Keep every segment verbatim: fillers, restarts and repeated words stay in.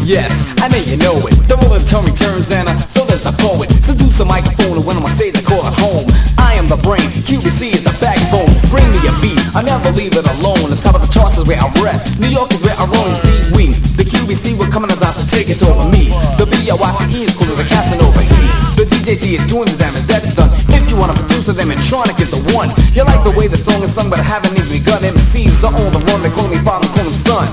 Yes, I know you know it. The roller tongue returns and uh, so does the poet. Seduce a microphone and when I'm on stage I call it home. I am the brain, Q B C is the backbone. Bring me a beat, I never leave it alone. The top of the charts is where I rest. New York is where I roam. See, we, the Q B C, we're coming about to take it over me. The B O I C E is cool as a Casanova E. The D J T is doing the damage, that's done. If you want to produce them, Tronic is the one. You like the way the song is sung, but I haven't even begun. M Cs are on the run, they call me father, call him son.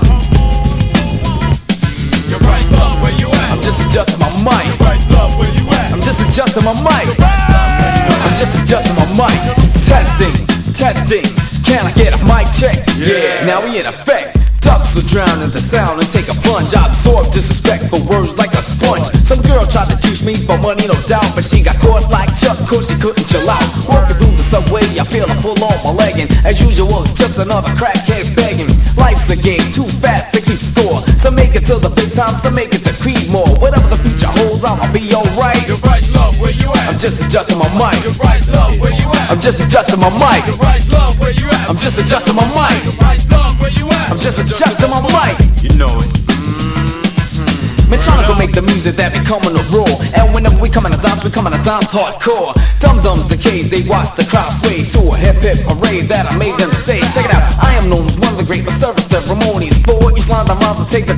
You're right, love, where you at? I'm just adjusting my mic. You're right, love, where you at? I'm just adjusting my mic. Right, I'm just adjusting my mic. Testing, testing. Can I get a mic check? Yeah. Now we in effect. Ducks will drown in the sound and take a plunge. I absorb disrespectful words like a sponge. Some girl tried to juice me for money, no doubt, but she got caught like Chuck, cause she couldn't chill out. Working through the subway, I feel a pull on my leg, and as usual, it's just another crackhead begging. Life's a game, too fast to keep score. Some make it to the big time, some make it to Creedmoor. Whatever the future holds, I'ma be alright. You're right, love, where you at? I'm just adjusting my mic. You're right, love, where you at? I'm just adjusting my mic. You're right, love, where you at? I'm just adjusting my mic. You're right, love, where you at? I'm just adjusting my mic. You know it. Man, trying to go make the music that be coming to roar. And whenever we come in a dance, we come in a dance hardcore. Dum-dums the cage, they watch the crowd sway to a hip-hip parade that I made them say. Check it out, I am known as one of the great service ceremonies. For East London rhymes to take the